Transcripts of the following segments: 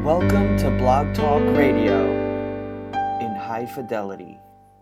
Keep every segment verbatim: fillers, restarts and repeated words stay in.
Welcome to Blog Talk Radio in high fidelity.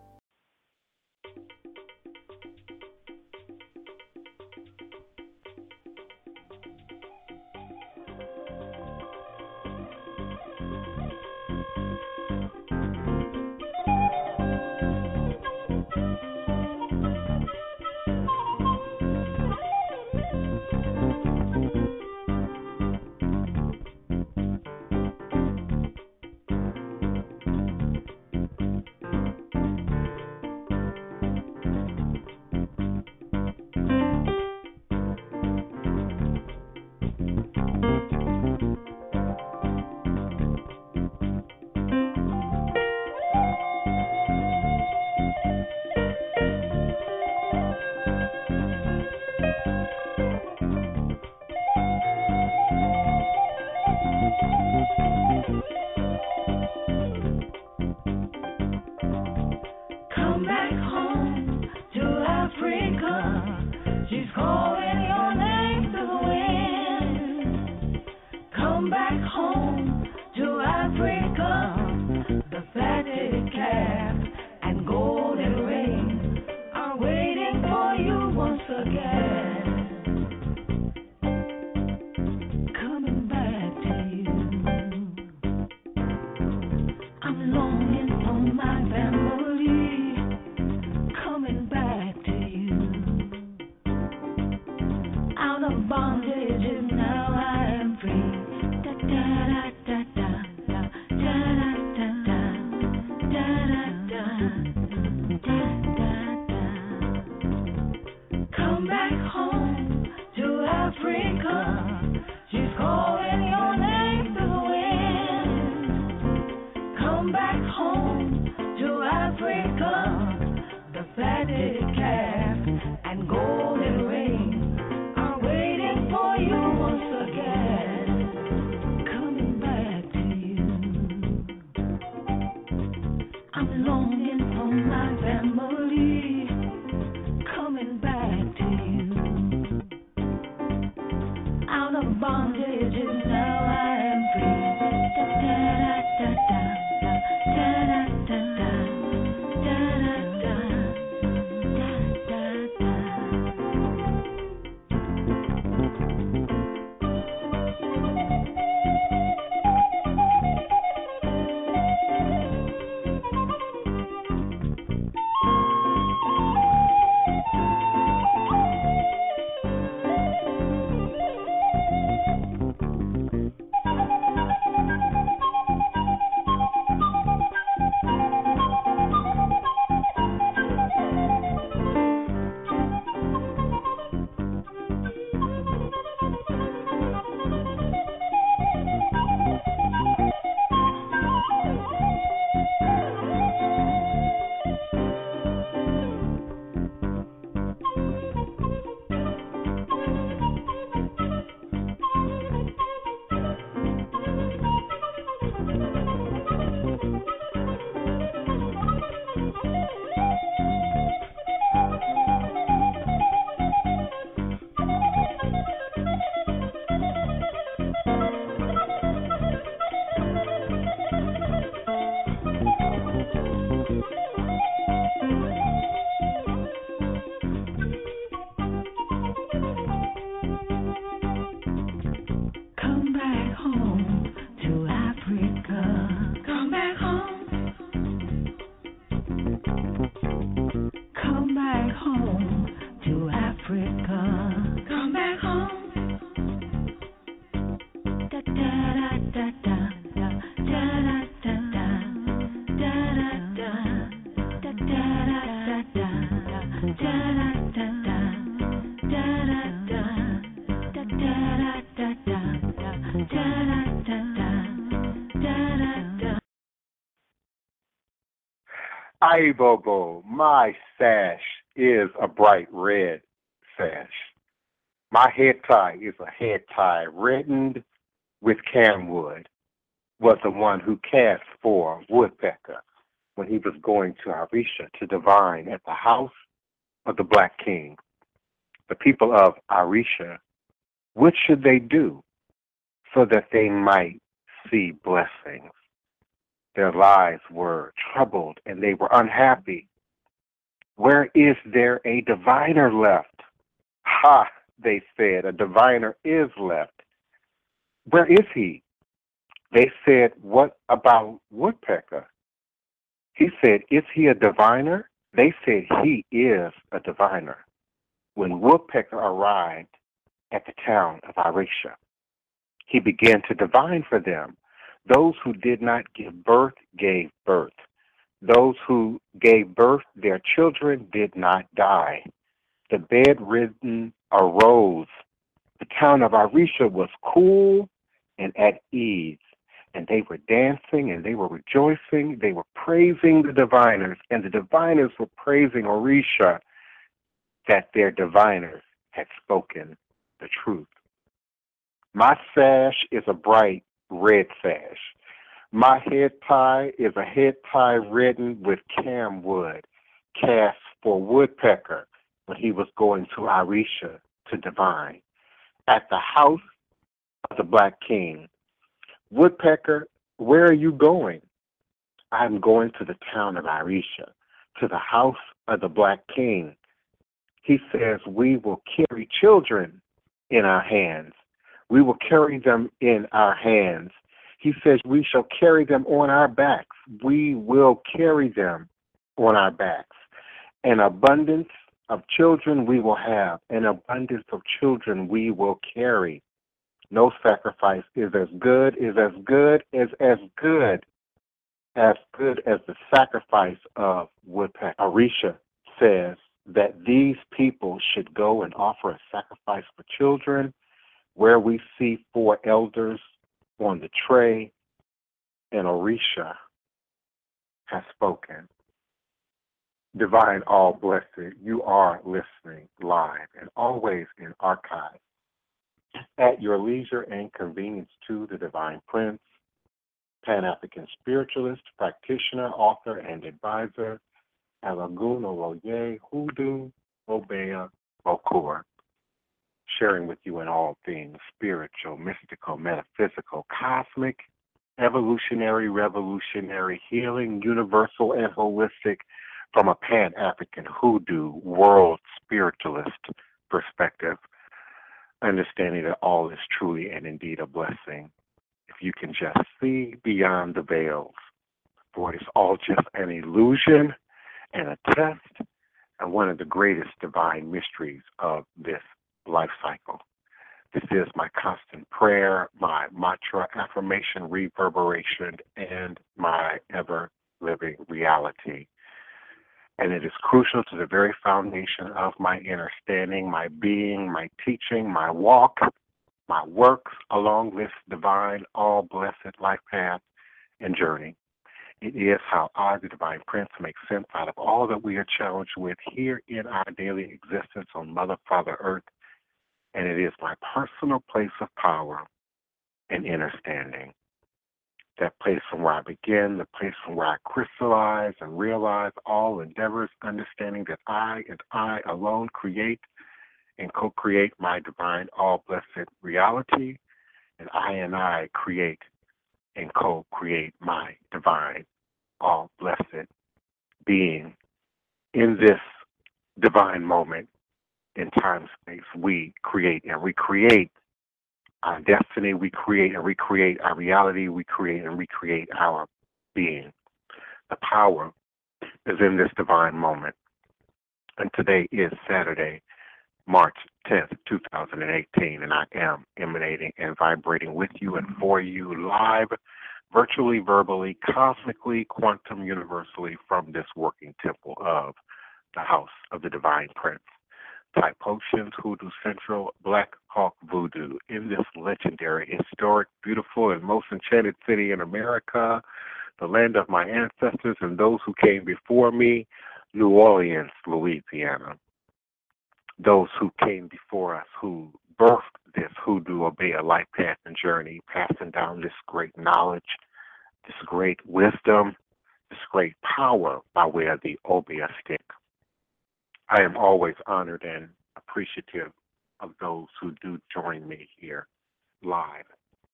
Ay, Bobo, my sash is a bright red sash. My head tie is a head tie reddened with camwood, was the one who cast for Woodpecker when he was going to Arisha to divine at the house of the Black King. The people of Arisha, what should they do so that they might see blessings. Their lives were troubled and they were unhappy. Where is there a diviner left? Ha, they said, a diviner is left. Where is he? They said, what about Woodpecker? He said, is he a diviner? They said, he is a diviner. When Woodpecker arrived at the town of Arisha, he began to divine for them. Those who did not give birth gave birth. Those who gave birth, their children did not die. The bedridden arose. The town of Arisha was cool and at ease, and they were dancing and they were rejoicing. They were praising the diviners, and the diviners were praising Arisha that their diviners had spoken the truth. My sash is a bright red sash. My head tie is a head tie written with camwood, cast for Woodpecker when he was going to Arisha to divine. At the house of the Black King, Woodpecker, where are you going? I'm going to the town of Arisha, to the house of the Black King. He says we will carry children in our hands. We will carry them in our hands. He says we shall carry them on our backs. We will carry them on our backs. An abundance of children we will have. An abundance of children we will carry. No sacrifice is as good, is as good, is as good, as good as the sacrifice of Woodpecker. Arisha says that these people should go and offer a sacrifice for children, where we see four elders on the tray, and Arisha has spoken. Divine All Blessed, you are listening live and always in archive at your leisure and convenience to the Divine Prince, Pan-African spiritualist, practitioner, author, and advisor, Alagun Oloye Hoodoo Obeah Okor, sharing with you in all things spiritual, mystical, metaphysical, cosmic, evolutionary, revolutionary, healing, universal, and holistic from a Pan-African hoodoo world spiritualist perspective, understanding that all is truly and indeed a blessing. If you can just see beyond the veils, for it is all just an illusion and a test, and one of the greatest divine mysteries of this life cycle. This is my constant prayer, my mantra, affirmation, reverberation, and my ever-living reality. And it is crucial to the very foundation of my understanding, my being, my teaching, my walk, my works along this divine, all-blessed life path and journey. It is how I, the Divine Prince, make sense out of all that we are challenged with here in our daily existence on Mother, Father, Earth. And it is my personal place of power and understanding. That place from where I begin, the place from where I crystallize and realize all endeavors, understanding that I and I alone create and co-create my divine, all-blessed reality, and I and I create and co-create my divine, all-blessed being. In this divine moment, in time space, we create and recreate our destiny, we create and recreate our reality, we create and recreate our being. The power is in this divine moment. And today is Saturday, March tenth, two thousand eighteen, and I am emanating and vibrating with you and for you live, virtually, verbally, cosmically, quantum, universally from this working temple of the House of the Divine Prince. Type Potions, Hoodoo Central, Black Hawk Voodoo, in this legendary, historic, beautiful, and most enchanted city in America, the land of my ancestors and those who came before me, New Orleans, Louisiana. Those who came before us, who birthed this Hoodoo Obeah life path and journey, passing down this great knowledge, this great wisdom, this great power by way of the Obeah stick. I am always honored and appreciative of those who do join me here live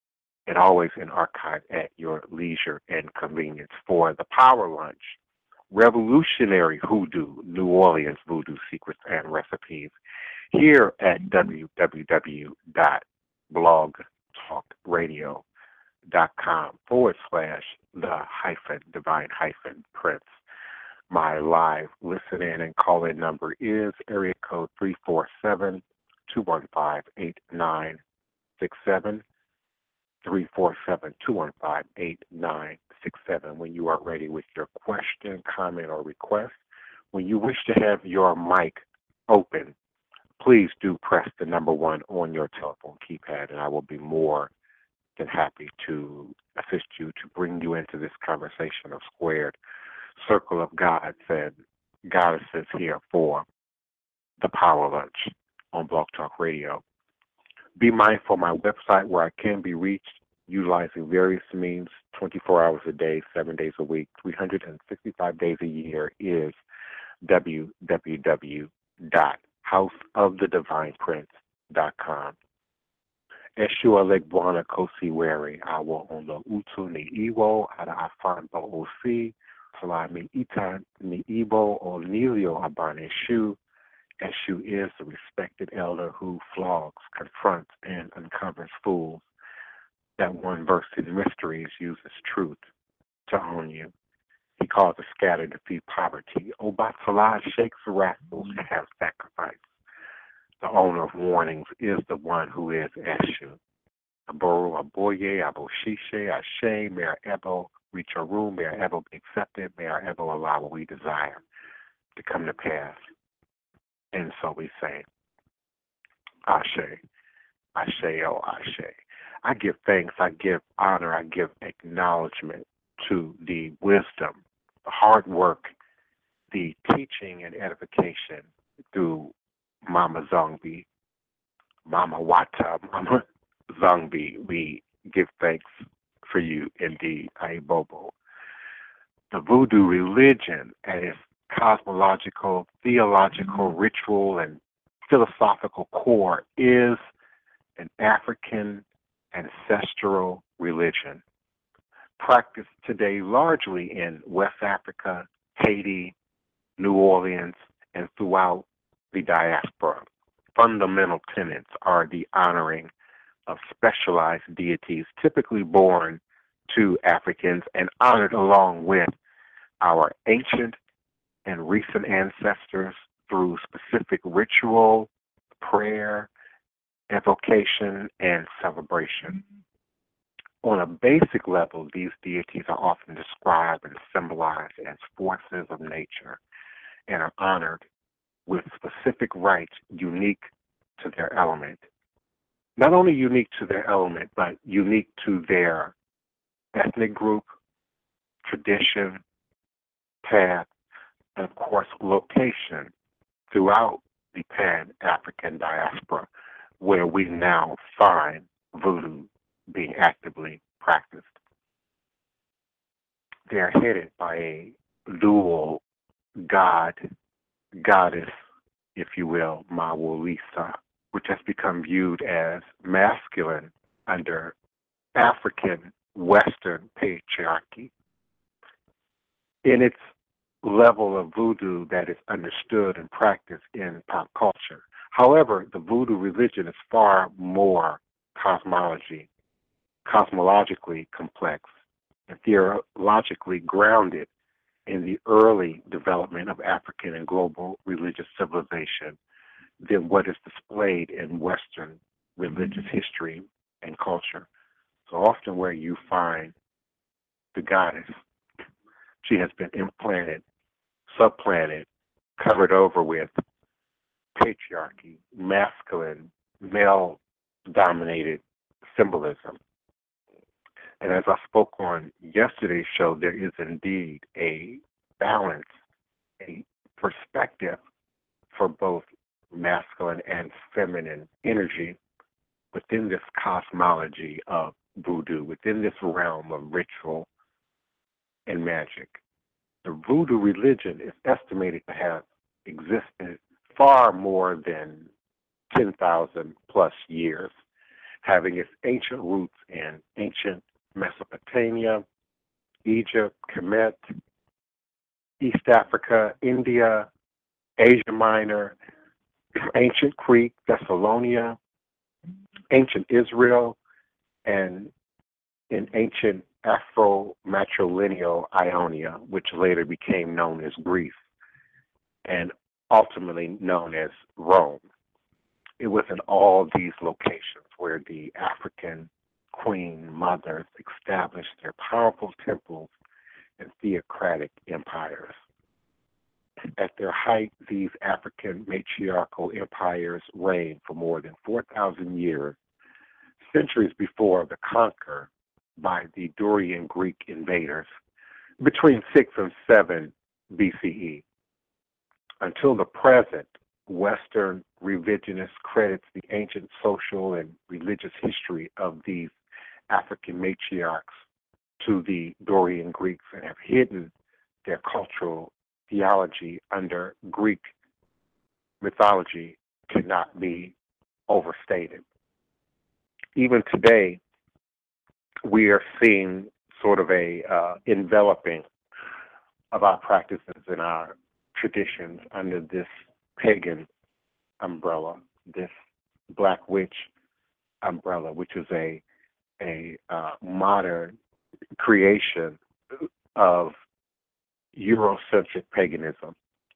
and always in archive at your leisure and convenience for the Power Lunch, Revolutionary Hoodoo, New Orleans Voodoo Secrets and Recipes, here at w w w dot blog talk radio dot com forward slash the hyphen divine hyphen prince. My live listen in and call in number is area code three four seven, two one five, eight nine six seven. three four seven, two one five, eight nine six seven. When you are ready with your question, comment, or request, when you wish to have your mic open, please do press the number one on your telephone keypad, and I will be more than happy to assist you to bring you into this conversation of squared circle of gods and goddesses here for the Power Lunch on Blog Talk Radio. Be mindful of my website where I can be reached utilizing various means twenty-four hours a day, seven days a week, three hundred sixty-five days a year is w w w dot house of the divine prince dot com. Eshua Legbwana Kosi Weri, Awo Ono Utu Ni Iwo, Ada Afan Bo Osi, Salami Ita Ni Ibo, Onilio Abane Shu. Eshu is the respected elder who flogs, confronts, and uncovers fools that one versed in mysteries uses truth to own you. He calls the scattered to feed poverty. Obatala shakes the rascals to have sacrifice. The owner of warnings is the one who is Eshu. Aboru Aboye, Aboshishe, Ashe, may our Ebo reach our room, may our Ebo be accepted, may our Ebo allow what we desire to come to pass. And so we say, Ashe, Ashe, oh Ashe. I give thanks, I give honor, I give acknowledgement to the wisdom, the hard work, the teaching and edification through Mama Zongbi, Mama Wata, Mama Zongbi. We give thanks for you indeed, Aibobo. The voodoo religion and its cosmological, theological, ritual, and philosophical core is an African ancestral religion practiced today largely in West Africa, Haiti, New Orleans, and throughout the diaspora. Fundamental tenets are the honoring of specialized deities typically born to Africans and honored along with our ancient and recent ancestors through specific ritual, prayer, evocation, and celebration. On a basic level, these deities are often described and symbolized as forces of nature and are honored with specific rites unique to their element. Not only unique to their element, but unique to their ethnic group, tradition, path, and of course location throughout the Pan-African diaspora, where we now find voodoo being actively practiced. They are headed by a dual god, goddess, if you will, Mawulisa, which has become viewed as masculine under African Western patriarchy. In its level of voodoo that is understood and practiced in pop culture. However, the voodoo religion is far more cosmology, cosmologically complex and theologically grounded in the early development of African and global religious civilization than what is displayed in Western religious history and culture. So often where you find the goddess, she has been implanted, supplanted, covered over with patriarchy, masculine, male-dominated symbolism. And as I spoke on yesterday's show, there is indeed a balance, a perspective for both masculine and feminine energy within this cosmology of voodoo, within this realm of ritual and magic. The voodoo religion is estimated to have existed far more than ten thousand plus years. having its ancient roots in ancient Mesopotamia, Egypt, Kemet, East Africa, India, Asia Minor, ancient Crete, Thessalonia, ancient Israel, and in ancient Afro-matrilineal Ionia, which later became known as Greece and ultimately known as Rome. It was in all these locations where the African queen mothers established their powerful temples and theocratic empires. At their height, these African matriarchal empires reigned for more than four thousand years, centuries before the conquer by the Dorian Greek invaders between six and seven B C E. Until the present, Western revisionists credits the ancient social and religious history of these African matriarchs to the Dorian Greeks and have hidden their cultural theology under Greek mythology cannot be overstated. Even today, we are seeing sort of a uh, enveloping of our practices and our traditions under this pagan umbrella, this black witch umbrella, which is a a uh, modern creation of Eurocentric paganism.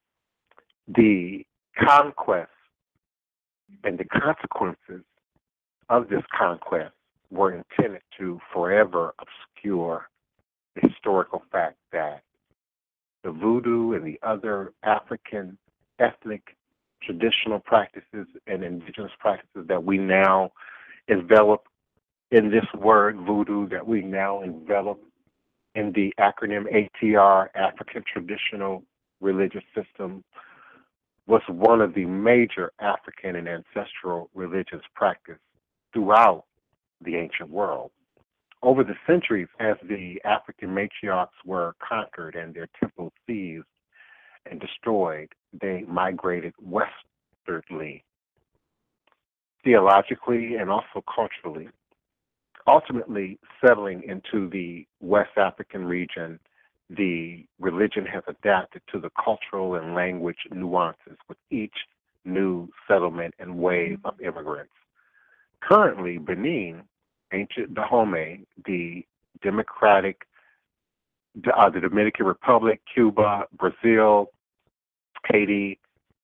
The conquest and the consequences of this conquest were intended to forever obscure the historical fact that the voodoo and the other African ethnic traditional practices and indigenous practices that we now envelop in this word voodoo, that we now envelop in the acronym A T R, African Traditional Religious System, was one of the major African and ancestral religious practice throughout the ancient world. Over the centuries, as the African matriarchs were conquered and their temples seized and destroyed, they migrated westwardly, theologically and also culturally, ultimately settling into the West African region. The religion has adapted to the cultural and language nuances with each new settlement and wave of immigrants. Currently, Benin, ancient Dahomey, the Democratic, uh, the Dominican Republic, Cuba, Brazil, Haiti,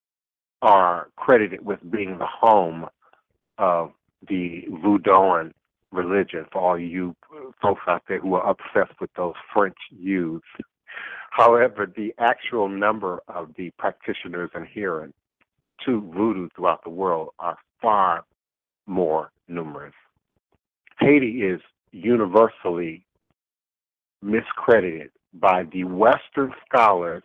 are credited with being the home of the Voodooan religion, for all you folks out there who are obsessed with those French youths. However, the actual number of the practitioners adherent to voodoo throughout the world are far more numerous. Haiti is universally miscredited by the Western scholars,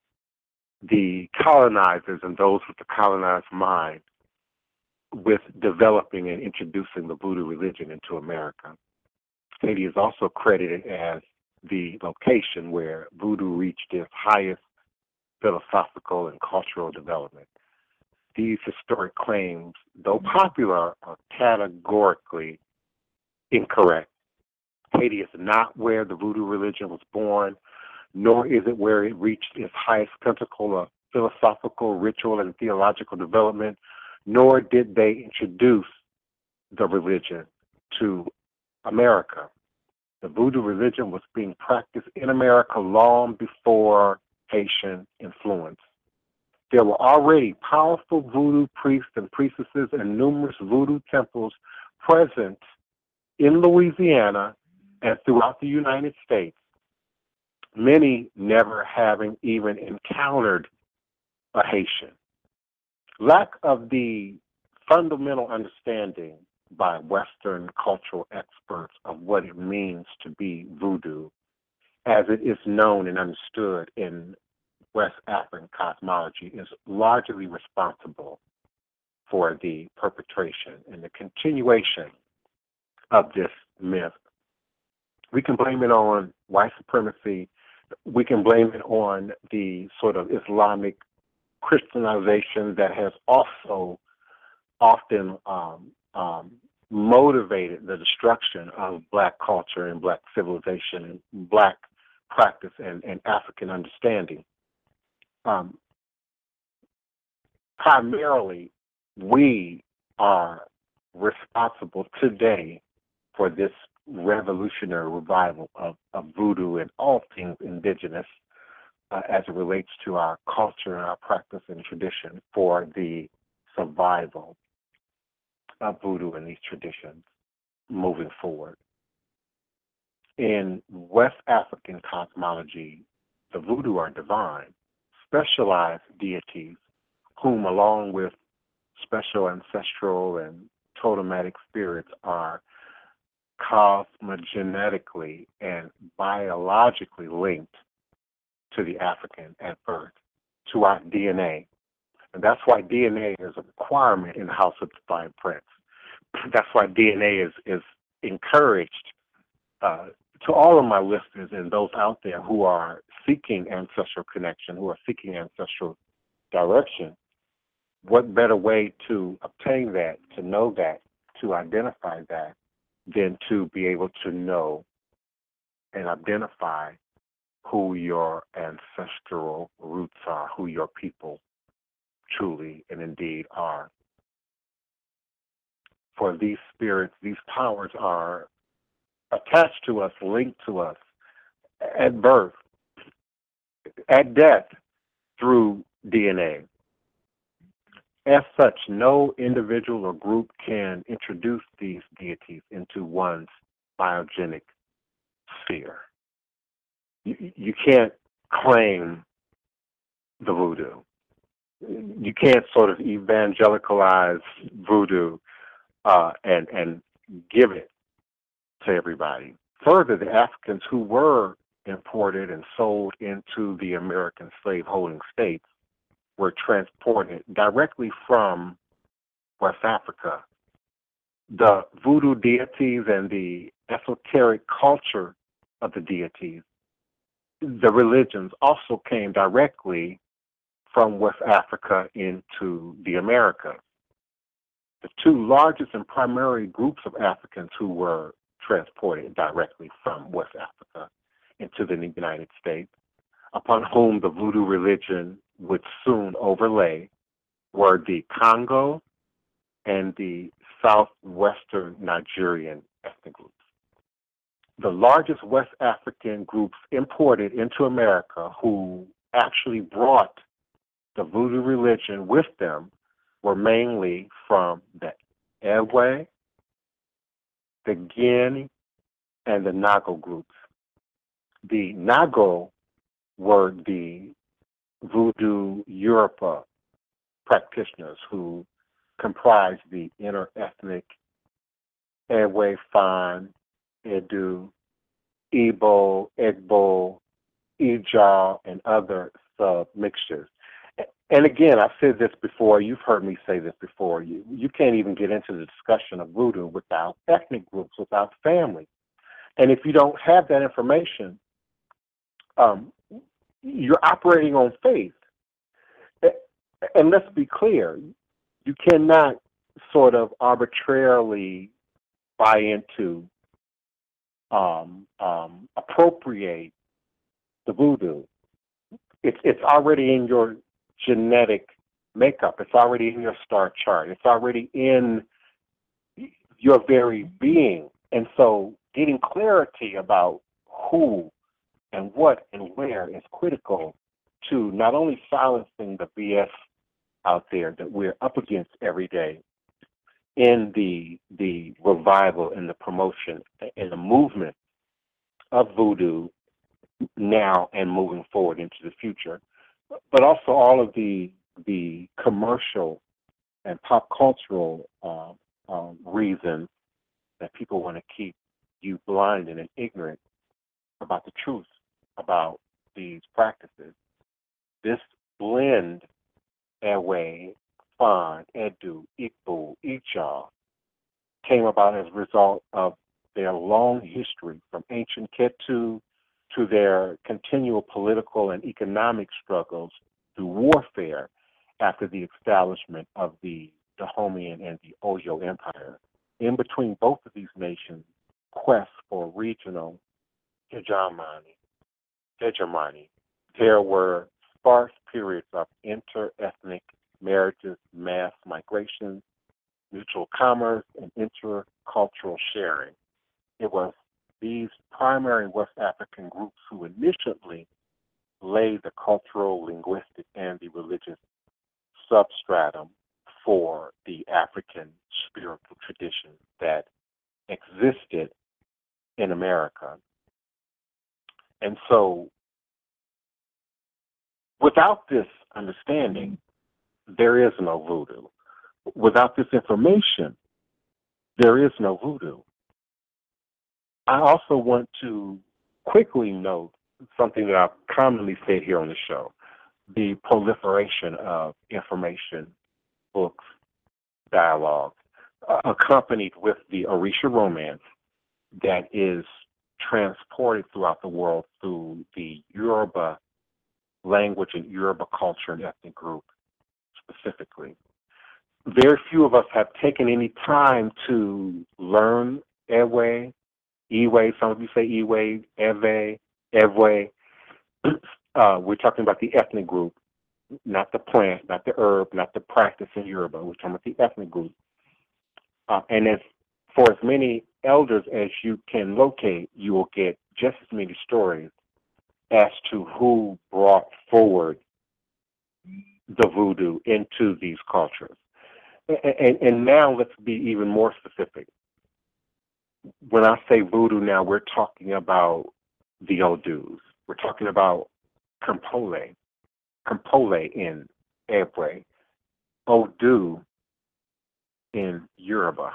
the colonizers, and those with the colonized mind, with developing and introducing the voodoo religion into America. Haiti is also credited as the location where voodoo reached its highest philosophical and cultural development. These historic claims, though popular, are categorically incorrect. Haiti is not where the voodoo religion was born, nor is it where it reached its highest pinnacle of philosophical, ritual, and theological development, nor did they introduce the religion to America. The voodoo religion was being practiced in America long before Haitian influence. There were already powerful voodoo priests and priestesses and numerous voodoo temples present in Louisiana and throughout the United States, many never having even encountered a Haitian. Lack of the fundamental understanding by Western cultural experts of what it means to be voodoo, as it is known and understood in West African cosmology, is largely responsible for the perpetration and the continuation of this myth. We can blame it on white supremacy. We can blame it on the sort of Islamic Christianization that has also often um, um, motivated the destruction of black culture and black civilization and black practice and, and African understanding. Um, primarily, we are responsible today for this revolutionary revival of, of voodoo and all things indigenous uh, as it relates to our culture and our practice and tradition for the survival of voodoo and these traditions moving forward. In West African cosmology, the voodoo are divine, specialized deities whom, along with special ancestral and totematic spirits, are cosmogenetically and biologically linked to the African at birth, to our D N A. And that's why D N A is a requirement in the House of Divine Prince. That's why D N A is, is encouraged uh, to all of my listeners and those out there who are seeking ancestral connection, who are seeking ancestral direction. What better way to obtain that, to know that, to identify that, than to be able to know and identify who your ancestral roots are, who your people truly and indeed are. For these spirits, these powers are attached to us, linked to us at birth, at death, through D N A. As such, no individual or group can introduce these deities into one's biogenic sphere. You, you can't claim the voodoo. You can't sort of evangelicalize voodoo uh, and, and give it to everybody. Further, the Africans who were imported and sold into the American slave-holding states were transported directly from West Africa. The voodoo deities and the esoteric culture of the deities, the religions, also came directly from West Africa into the Americas. The two largest and primary groups of Africans who were transported directly from West Africa into the United States, upon whom the voodoo religion would soon overlay, were the Congo and the southwestern Nigerian ethnic groups. The largest West African groups imported into America who actually brought the voodoo religion with them were mainly from the Ewe, the Guinea, and the Nago groups. The Nago were the voodoo Yoruba practitioners who comprised the interethnic Ewe, Fan, Edu, Igbo, Egbo, Ijaw, and other sub-mixtures. And again, I've said this before, you've heard me say this before, you, you can't even get into the discussion of voodoo without ethnic groups, without family. And if you don't have that information, um, you're operating on faith. And let's be clear, you cannot sort of arbitrarily buy into, um, um, appropriate the voodoo. It's, it's already in your genetic makeup. It's already in your star chart. It's already in your very being. And so getting clarity about who and what and where is critical to not only silencing the B S out there that we're up against every day in the the revival and the promotion and the movement of voodoo now and moving forward into the future, but also all of the the commercial and pop cultural uh, um, reasons that people want to keep you blind and ignorant about the truth about these practices. This blend, Ewe, Fan, Edu, Igbo, Ijaw, came about as a result of their long history from ancient Ketu to their continual political and economic struggles through warfare after the establishment of the Dahomean and the Oyo Empire. in between both of these nations' quest for regional hegemony, hegemony, there were sparse periods of inter-ethnic marriages, mass migration, mutual commerce, and intercultural sharing. It was these primary West African groups who initially laid the cultural, linguistic, and the religious substratum for the African spiritual tradition that existed in America. And so, without this understanding, there is no voodoo. Without this information, there is no voodoo. I also want to quickly note something that I've commonly said here on the show: the proliferation of information, books, dialogue, uh, accompanied with the Orisha romance that is transported throughout the world through the Yoruba language and Yoruba culture and ethnic group specifically. Very few of us have taken any time to learn Ewe, Iwe, some of you say Iwe, Ewe, Ewe. Uh, we're talking about the ethnic group, not the plant, not the herb, not the practice in Yoruba. We're talking about the ethnic group. Uh, and as for as many elders as you can locate, you will get just as many stories as to who brought forward the voodoo into these cultures. And, and, and now let's be even more specific. When I say voodoo now, we're talking about the Odus. We're talking about Kampole, Kampole in Ewe, Odu in Yoruba.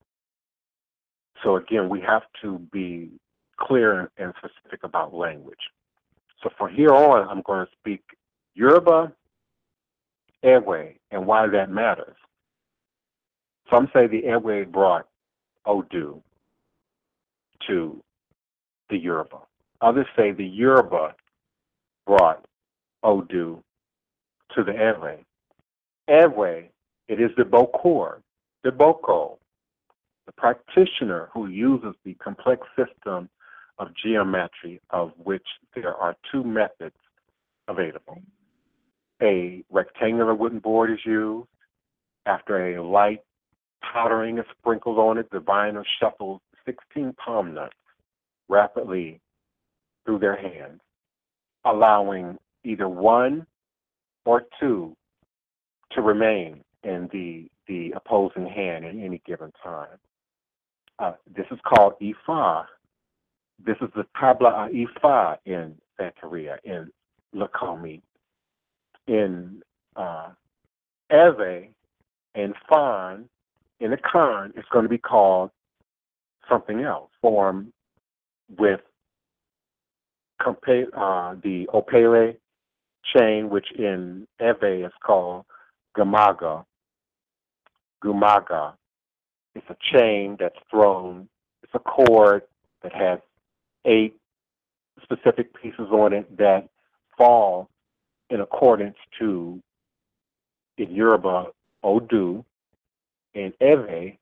So again, we have to be clear and specific about language. So from here on, I'm going to speak Yoruba, Ewe, and why that matters. Some say the Ewe brought Odu to the Yoruba. Others say the Yoruba brought Odu to the Ewe. Ewe, it is the Bokor, the Boko, the practitioner who uses the complex system of geometry, of which there are two methods available. A rectangular wooden board is used. After a light powdering is sprinkled on it, the diviner shuffles sixteen palm nuts rapidly through their hands, allowing either one or two to remain in the, the opposing hand at any given time. Uh, this is called Ifa. This is the Tabla Ifa in Santeria, in Lakomi. In uh, Ewe and Fan, in the Khan, it's going to be called something else, formed with compa- uh, the Opele chain, which in Ewe is called Gamaga. Gumaga. It's a chain that's thrown, it's a cord that has eight specific pieces on it that fall in accordance to, in Yoruba, Odu, in Ewe,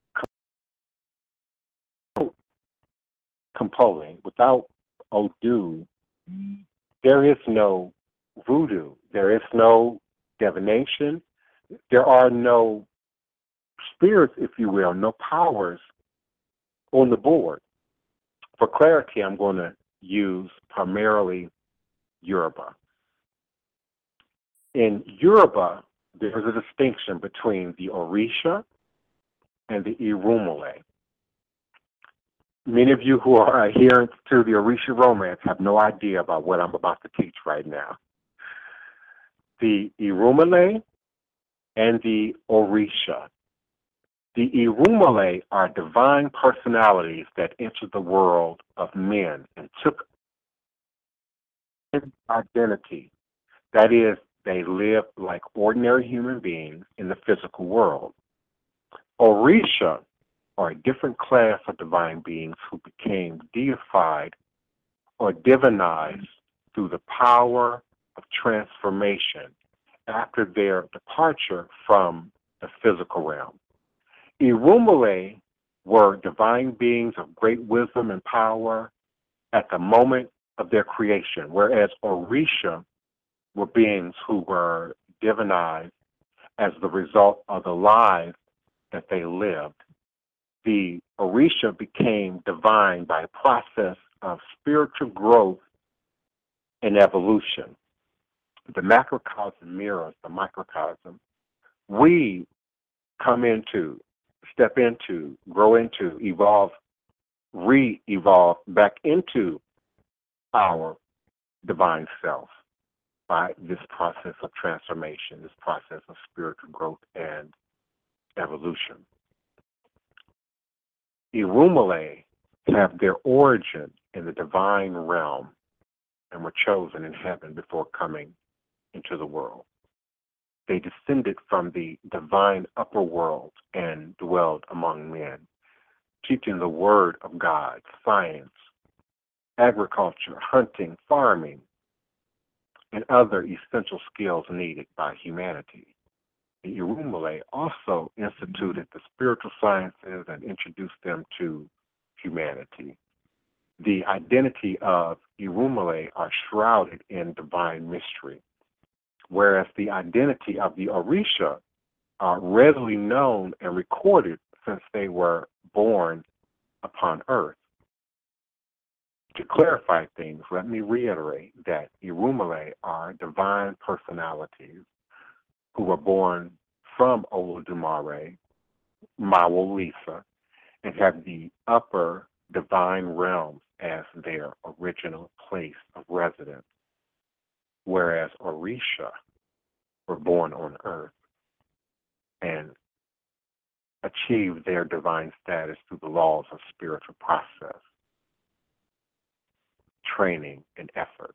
Kampole. Without Odu, there is no voodoo. There is no divination. There are no spirits, if you will, no powers on the board. For clarity, I'm going to use primarily Yoruba. In Yoruba, there's a distinction between the Orisha and the Irumale. Many of you who are adherents to the Orisha romance have no idea about what I'm about to teach right now. The Irumale and the Orisha. The Irumale are divine personalities that entered the world of men and took identity. That is, they lived like ordinary human beings in the physical world. Orisha are a different class of divine beings who became deified or divinized through the power of transformation after their departure from the physical realm. Irumale were divine beings of great wisdom and power at the moment of their creation, whereas Orisha were beings who were divinized as the result of the lives that they lived. The Orisha became divine by a process of spiritual growth and evolution. The macrocosm mirrors the microcosm. We come into, step into, grow into, evolve, re-evolve back into our divine self by this process of transformation, this process of spiritual growth and evolution. Irumale have their origin in the divine realm and were chosen in heaven before coming into the world. They descended from the divine upper world and dwelled among men, teaching the word of God, science, agriculture, hunting, farming, and other essential skills needed by humanity. The Irumale also instituted the spiritual sciences and introduced them to humanity. The identity of Irumale are shrouded in divine mystery, whereas the identity of the Orisha are readily known and recorded since they were born upon earth. To clarify things, let me reiterate that Irumale are divine personalities who were born from Olodumare, Mawolisa, and have the upper divine realms as their original place of residence, whereas Orisha were born on earth and achieved their divine status through the laws of spiritual process, training, and effort.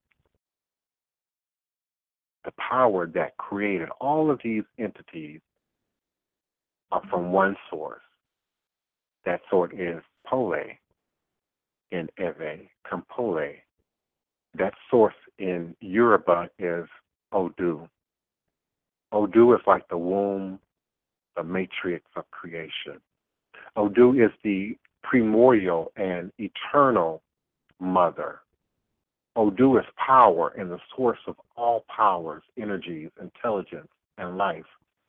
The power that created all of these entities are from one source. That source is Pole in Ewe, Kampole. That source in Yoruba is Odu. Odu is like the womb, the matrix of creation. Odu is the primordial and eternal mother. Odu is power and the source of all powers, energies, intelligence, and life.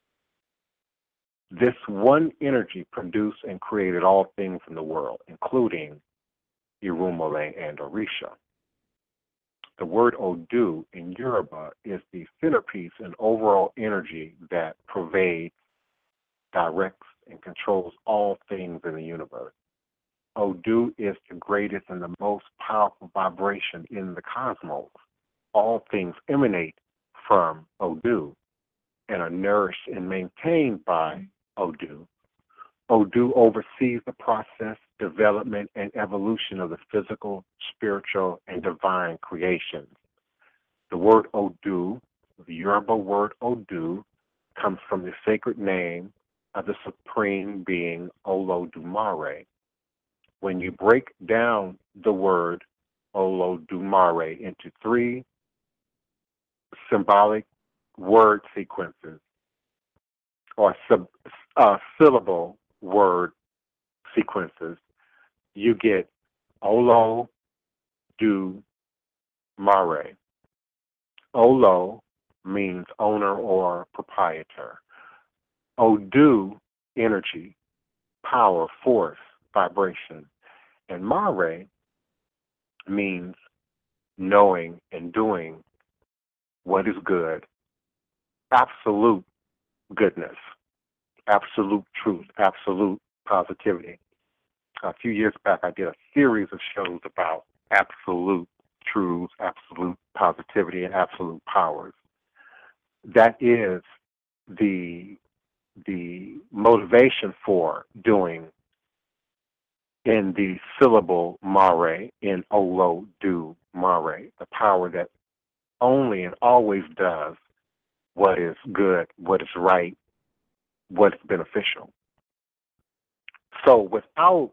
This one energy produced and created all things in the world, including Irumale and Orisha. The word Odu in Yoruba is the centerpiece and overall energy that pervades, directs, and controls all things in the universe. Odu is the greatest and the most powerful vibration in the cosmos. All things emanate from Odu and are nourished and maintained by Odu. Odu oversees the process, development, and evolution of the physical, spiritual, and divine creations. The word Odu, the Yoruba word Odu, comes from the sacred name of the supreme being Olodumare. When you break down the word Olodumare into three symbolic word sequences or sub, uh, syllable word sequences, you get Olo du Mare. Olo means owner or proprietor. Odu, energy, power, force, vibration. And Mare means knowing and doing what is good, absolute goodness, absolute truth, absolute positivity. A few years back, I did a series of shows about absolute truths, absolute positivity, and absolute powers. That is the the motivation for doing in the syllable Mare, in Olo du Mare, the power that only and always does what is good, what is right, what is beneficial. So without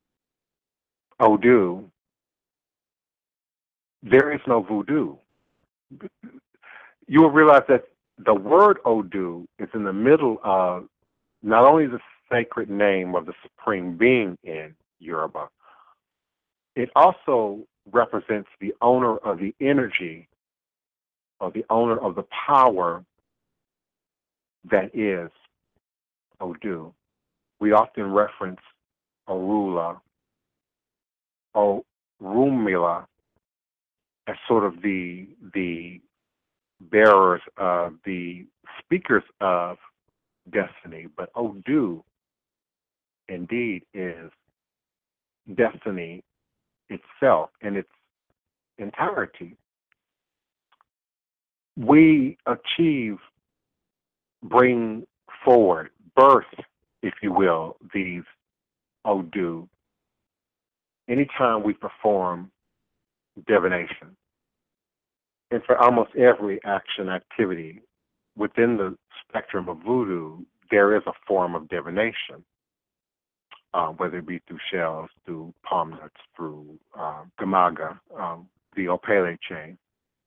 Odu, there is no voodoo. You will realize that the word Odu is in the middle of not only the sacred name of the supreme being in Yoruba. It also represents the owner of the energy or the owner of the power that is Odu. We often reference Orula or Rumila as sort of the the bearers of the speakers of destiny, but Odu indeed is destiny itself in its entirety. We achieve, bring forward, birth, if you will, these Odu anytime we perform divination. And for almost every action activity within the spectrum of voodoo, there is a form of divination, uh, whether it be through shells, through palm nuts, through uh, gamaga, um, the opele chain.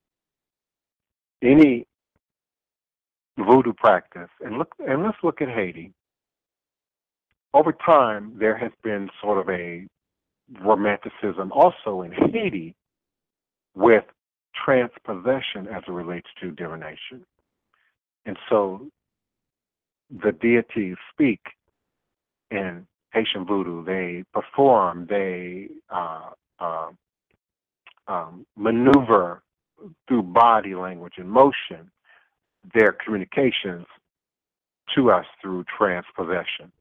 Any voodoo practice, and look, and let's look at Haiti. Over time, there has been sort of a romanticism also in Haiti with transpossession as it relates to divination. And so the deities speak in Haitian voodoo. They perform, they uh, uh, um, maneuver through body language and motion their communications to us through transpossession.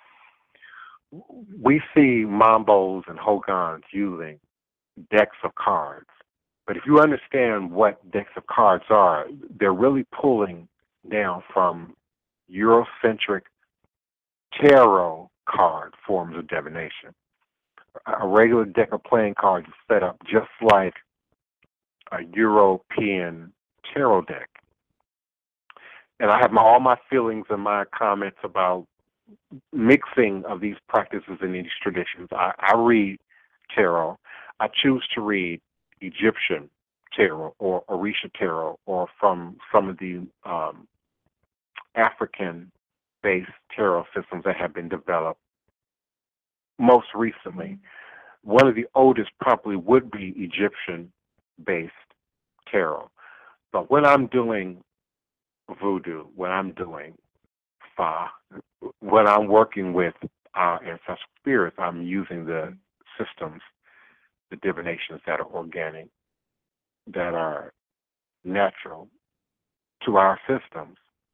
We see mambos and hogans using decks of cards. But if you understand what decks of cards are, they're really pulling down from Eurocentric tarot card forms of divination. A regular deck of playing cards is set up just like a European tarot deck. And I have my, all my feelings and my comments about mixing of these practices and these traditions. I, I read tarot. I choose to read Egyptian tarot or Orisha tarot or from some of the um, African-based tarot systems that have been developed most recently. One of the oldest probably would be Egyptian-based tarot. But when I'm doing voodoo, when I'm doing Fa, when I'm working with our ancestral spirits, I'm using the systems, the divinations that are organic, that are natural to our systems.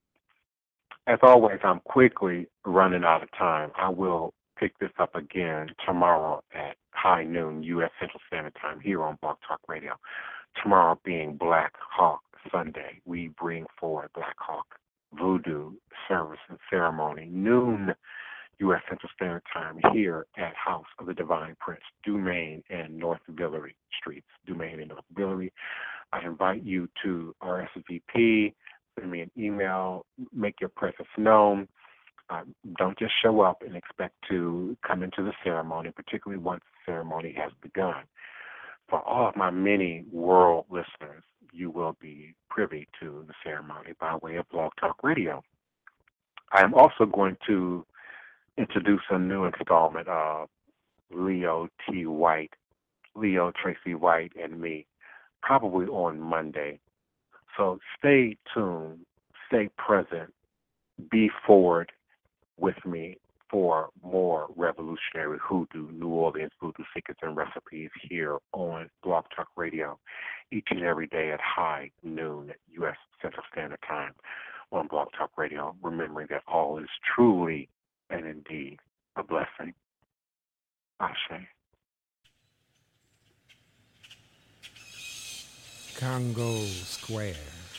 As always, I'm quickly running out of time. I will pick this up again tomorrow at high noon U S Central Standard Time here on Blog Talk Radio. Tomorrow being Black Hawk Sunday, we bring forward Black Hawk Voodoo service and ceremony, noon U S Central Standard Time here at House of the Divine Prince, Dumaine and North Villeray Streets, Dumaine and North Villeray. I invite you to R S V P, send me an email, make your presence known. Uh, don't just show up and expect to come into the ceremony, particularly once the ceremony has begun. For all of my many world listeners, you will be privy to the ceremony by way of Blog Talk Radio. I am also going to introduce a new installment of Leo T. White, Leo Tracy White, and me, probably on Monday. So stay tuned, stay present, be forward with me for more revolutionary hoodoo, New Orleans voodoo secrets and recipes here on Blog Talk Radio each and every day at high noon U S Central Standard Time on Blog Talk Radio, remembering that all is truly and indeed a blessing. Ashe. Congo Square.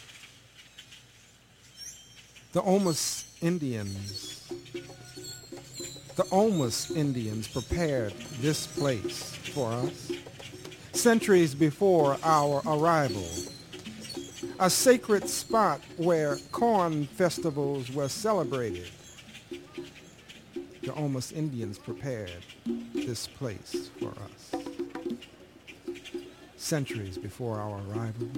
The Omas Indians, the Omas Indians prepared this place for us centuries before our arrival. A sacred spot where corn festivals were celebrated. The Omas Indians prepared this place for us centuries before our arrival.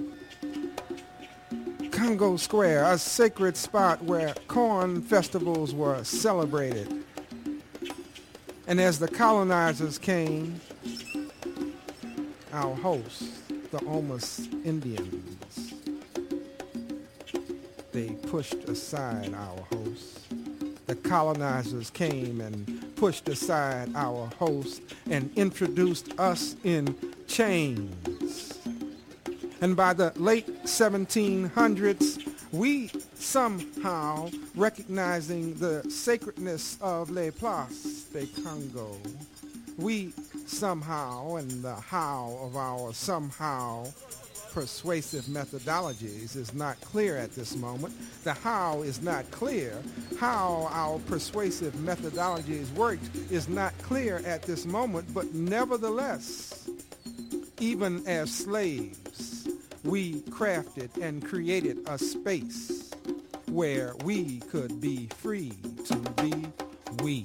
Congo Square, a sacred spot where corn festivals were celebrated. And as the colonizers came, our hosts, the Omas Indians, they pushed aside our hosts. The colonizers came and pushed aside our hosts and introduced us in chains. And by the late seventeen hundreds, we somehow, recognizing the sacredness of Les Places de Congo, we somehow, and the how of our somehow persuasive methodologies is not clear at this moment. The how is not clear. How our persuasive methodologies worked is not clear at this moment, but nevertheless, even as slaves, we crafted and created a space where we could be free to be we.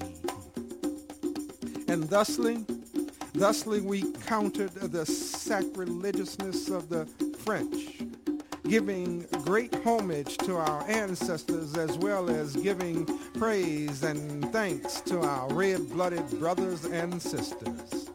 And thusly, thusly we countered the sacrilegiousness of the French, giving great homage to our ancestors as well as giving praise and thanks to our red-blooded brothers and sisters.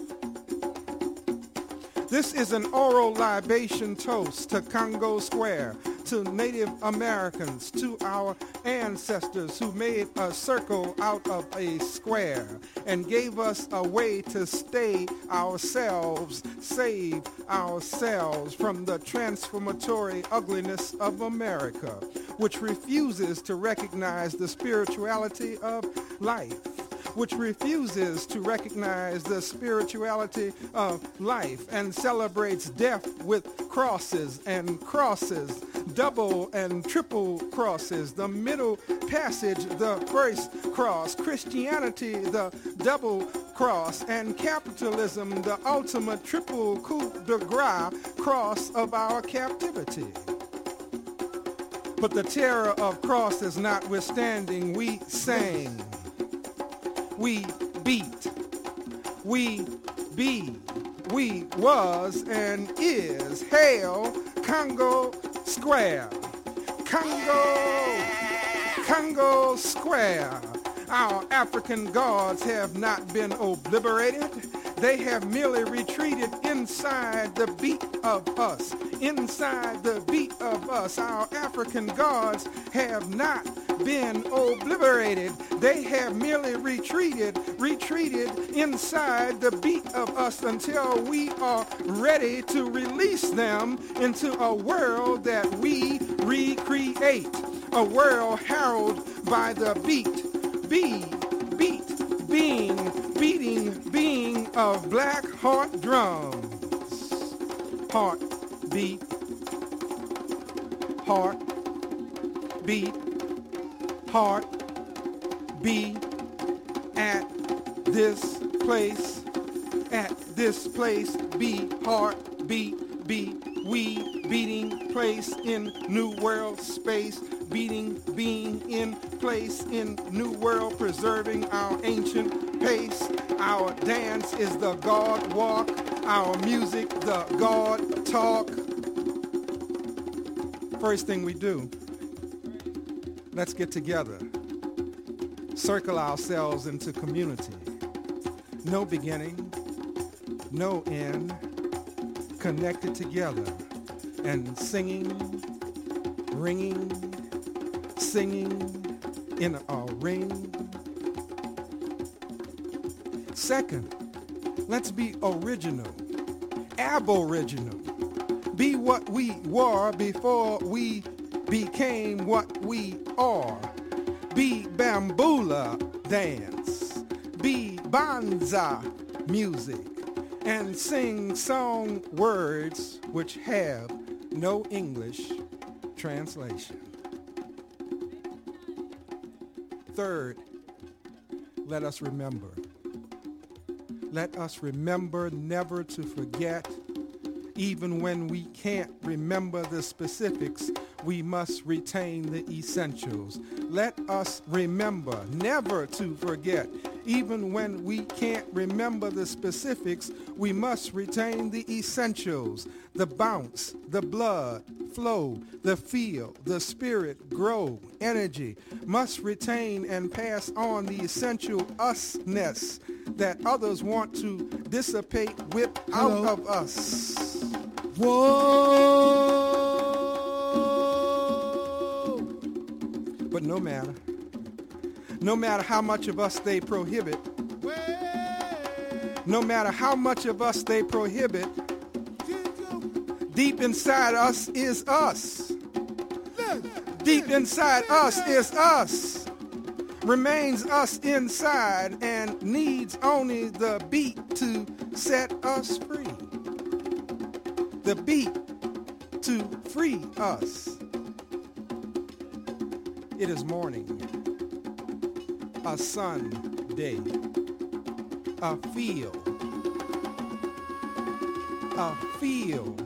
This is an oral libation toast to Congo Square, to Native Americans, to our ancestors who made a circle out of a square and gave us a way to stay ourselves, save ourselves from the transformatory ugliness of America, which refuses to recognize the spirituality of life, which refuses to recognize the spirituality of life and celebrates death with crosses and crosses, double and triple crosses, the middle passage, the first cross, Christianity, the double cross, and capitalism, the ultimate triple coup de grace cross of our captivity. But the terror of crosses notwithstanding, we sang, we beat, we be, we was and is. Hail Congo Square, Congo, Congo Square. Our African gods have not been obliterated. They have merely retreated inside the beat of us. Inside the beat of us, our African gods have not been obliterated. They have merely retreated, retreated inside the beat of us until we are ready to release them into a world that we recreate. A world heralded by the beat, be, beat, being, beating, being of black heart drums. Heart, beat, heart, beat, heart, be at this place, at this place, be heart, beat, be, we, beating place in new world space, beating, being in place in new world, preserving our ancient pace. Our dance is the God walk, our music the God talk. First thing we do, let's get together, circle ourselves into community. No beginning, no end, connected together and singing, ringing, singing in a ring. Second, let's be original, aboriginal. Be what we were before we became what we are. Be bamboola dance, be banza music, and sing song words which have no English translation. Third, let us remember. Let us remember never to forget. Even when we can't remember the specifics, we must retain the essentials. Let us remember never to forget. Even when we can't remember the specifics, we must retain the essentials, the bounce, the blood, flow, the feel, the spirit, grow, energy, must retain and pass on the essential usness that others want to dissipate, whip out Hello? of us. Whoa! But no matter, no matter how much of us they prohibit, no matter how much of us they prohibit, deep inside us is us. Deep inside us is us. Remains us inside and needs only the beat to set us free. The beat to free us. It is morning, a Sunday, a field, a field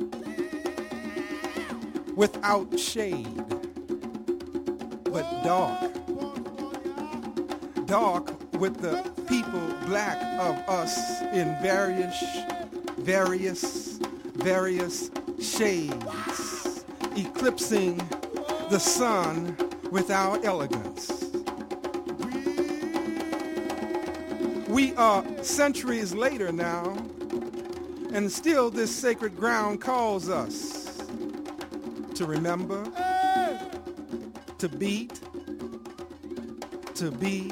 without shade, but dark, dark with the people black of us in various, various, various shades, eclipsing the sun with our elegance. We are centuries later now, and still this sacred ground calls us to remember, to beat, to be.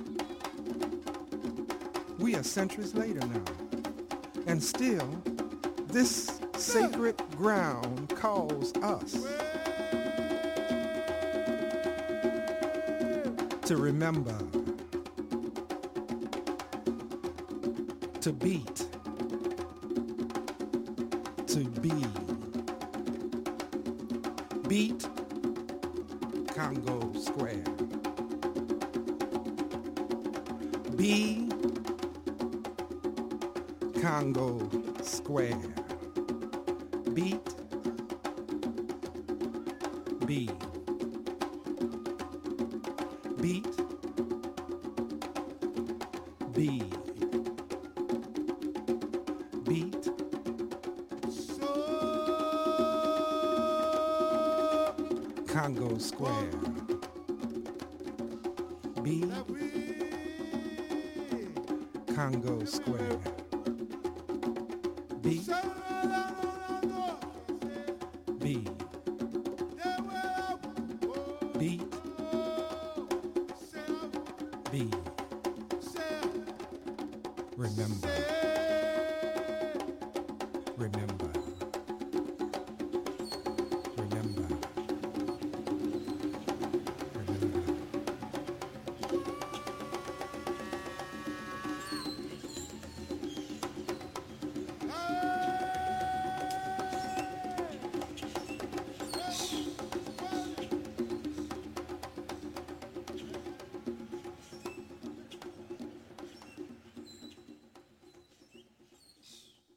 We are centuries later now, and still this sacred ground calls us to remember, to beat, to be. Beat Congo Square. Be Congo Square. Beat, be. Beat, be. Beat, Congo Square. Be Congo Square. Be